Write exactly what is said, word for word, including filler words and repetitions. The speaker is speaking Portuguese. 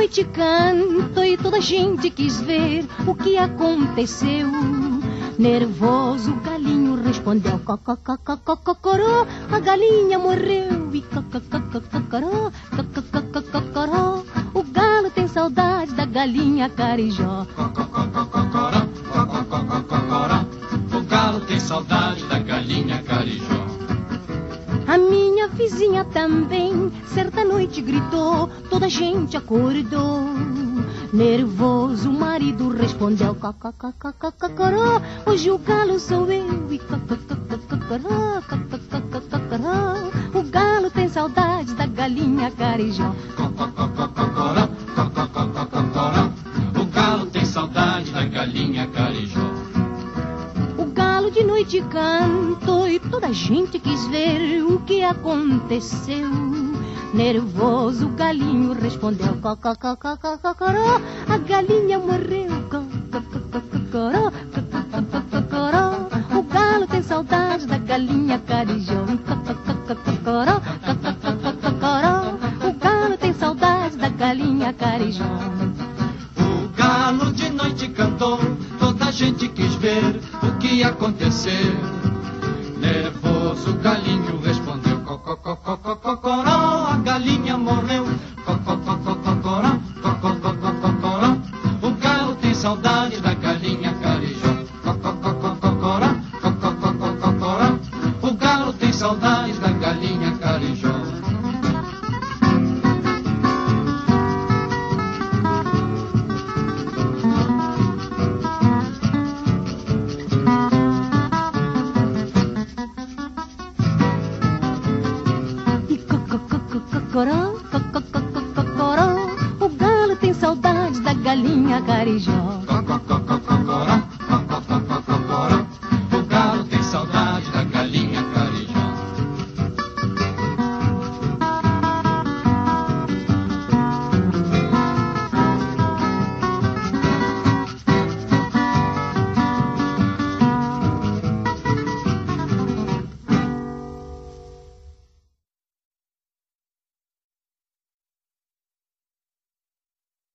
noite canto e toda a gente quis ver o que aconteceu. Nervoso o galinho respondeu: cocoró, a galinha morreu. E cocoró, cocoró, o galo tem saudade da galinha Carijó. Cocoró, o galo tem saudade da galinha Carijó. A minha vizinha também certa noite gritou, toda a gente acordou. Nervoso o marido respondeu: cocoró, hoje o galo sou eu. E cocoró, cocoró, o galo tem saudade da galinha Carijó. Cocoró, cocoró, o galo tem saudade da galinha Carijó. O galo de noite cantou e toda a gente quis ver o que aconteceu. Nervoso o galinho respondeu: cocoró, a galinha morreu. Cocoró, cocoró, o galo tem saudade da galinha Carijó. Cocoró, cocoró, o galo tem saudade da galinha Carijó. O galo de noite cantou, toda a gente quis ver o que ia acontecer. Nervoso o galinho respondeu: cocoró, a galinha morreu. Cocoró, cocoró, o galo tem saudade da galinha Carijó. Cocoró, cocoró, o galo tem saudade da galinha Carijó. Cocoró, cocoró, o galo tem saudade da galinha Carijó.